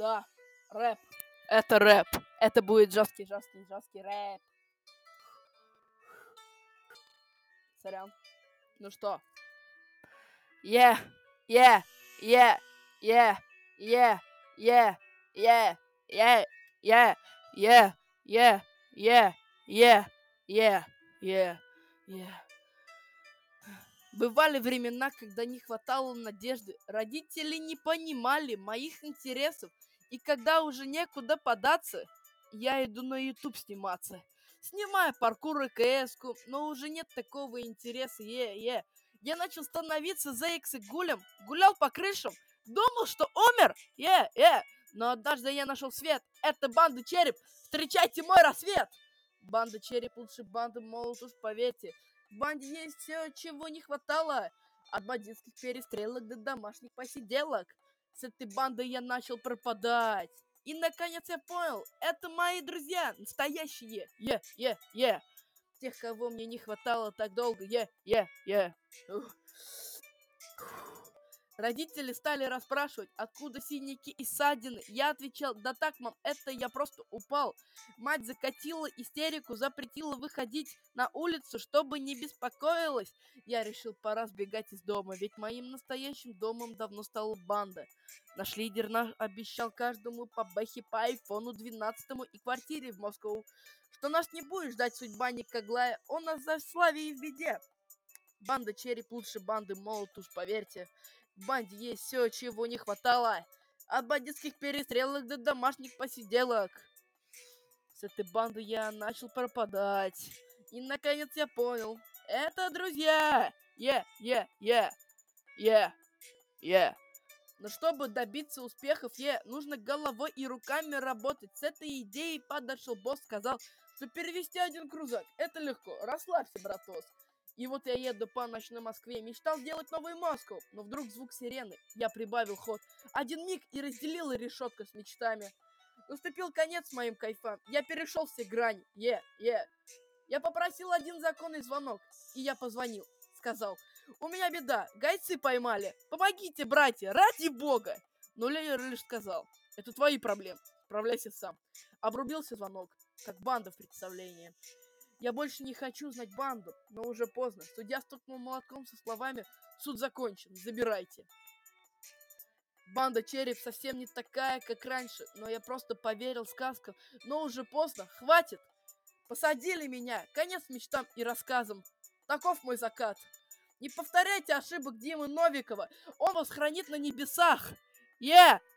Да, рэп. Это рэп. Это будет жесткий рэп. Сорян. Ну что? Yeah, yeah, yeah, yeah, yeah, yeah, yeah, yeah, yeah, yeah, yeah, yeah, yeah, yeah, yeah, yeah. Бывали времена, когда не хватало надежды. Родители не понимали моих интересов. И когда уже некуда податься, я иду на YouTube сниматься. Снимаю паркур и КС-ку, но уже нет такого интереса. Я начал становиться ZX и гулем. Гулял по крышам. Думал, что умер. Но однажды я нашел свет. Это банда Череп. Встречайте мой рассвет. Банда Череп лучше банды Молот, уж поверьте. В банде есть все, чего не хватало. От бандитских перестрелок до домашних посиделок. С этой бандой я начал пропадать. И наконец я понял, это мои друзья, настоящие. Тех, кого мне не хватало так долго. Ух. Родители стали расспрашивать, откуда синяки и ссадины. Я отвечал: да так, мам, это я просто упал. Мать закатила истерику, запретила выходить на улицу, чтобы не беспокоилась. Я решил, пора сбегать из дома, ведь моим настоящим домом давно стала банда. Наш лидер обещал каждому по бэхе по айфону 12 и квартире в Москву, что нас не будет ждать судьба никоглая, он нас за славе и в беде. Банда Череп лучше банды Молот, уж поверьте. В банде есть все, чего не хватало. От бандитских перестрелок до домашних посиделок. С этой бандой я начал пропадать. И наконец я понял. Это друзья. Но чтобы добиться успехов, нужно головой и руками работать. С этой идеей подошел босс, сказал, что перевести один крузак — это легко. Расслабься, братос. И вот я еду по ночной Москве, мечтал сделать новый Москву, но вдруг звук сирены, я прибавил ход. Один миг и разделила решетка с мечтами. Наступил конец моим кайфам, я перешел все грани. Я попросил один законный звонок, и я позвонил, сказал: у меня беда, гайцы поймали, помогите, братья, ради бога. Но Леер лишь сказал: это твои проблемы, справляйся сам. Обрубился звонок, как банда в представлении. Я больше не хочу знать банду, но уже поздно. Судья стукнул молотком со словами: суд закончен, забирайте. Банда Череп совсем не такая, как раньше, но я просто поверил сказкам. Но уже поздно, хватит. Посадили меня, конец мечтам и рассказам. Таков мой закат. Не повторяйте ошибок Димы Новикова, он вас хранит на небесах.